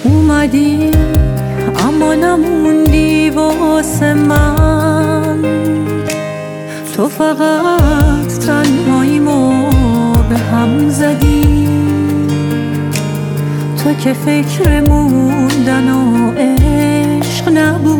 اومدی اما نموندی واسه من، تو فقط تنهاییمو به هم زدی، تو که فکر موندن و عشق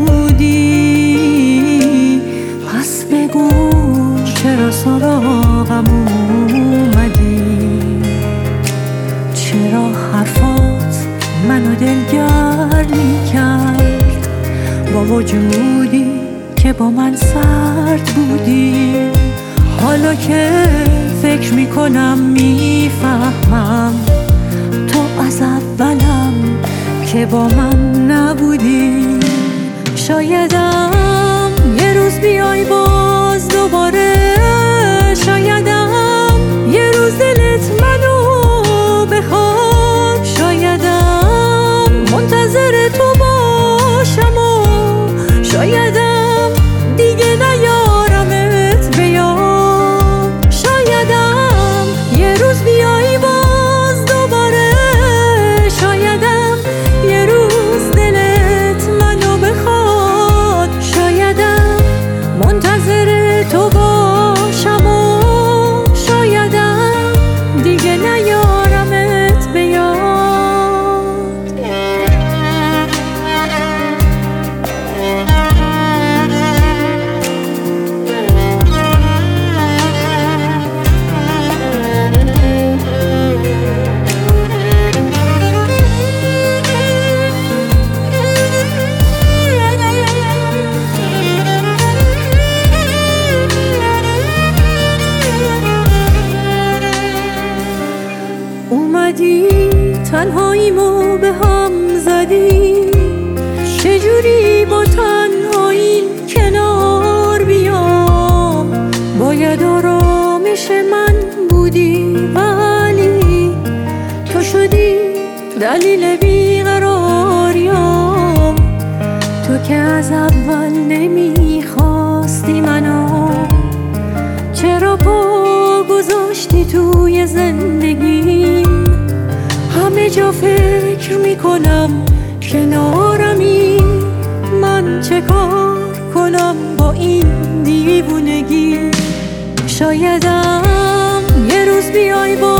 نبودی. پس بگو چرا سراغم اومدی، چرا حرفات منو دلگرم میکرد با وجودی که با من سرد بودی. حالا که فکر میکنم میفهمم تو از اولم که با من نبودی. شایدم یه روز بیای باز دوباره، شایدم یه روز دلت منو بخواد، شایدم منتظر تو باشم و شایدم دیگه نیارمت بیاد. شایدم یه روز بیای باز دوباره، شایدم یه روز دلت منو بخواد، شایدم منتظر تو باشم و شایدم دیگه نیارمت بیاد. اومدی تنهاییمو به هم زدی، چجوری با تنهایی کنار بیام؟ باید آرامش من بودی ولی تو شدی دلیل بیقراریام. تو که از اول نمیخواستی منو، چرا پا گذاشتی توی زندگیم؟ همه جا فکر میکنم کنارمی، من چه کار کنم با این دیوونگی؟ شایدم یه روز بیای با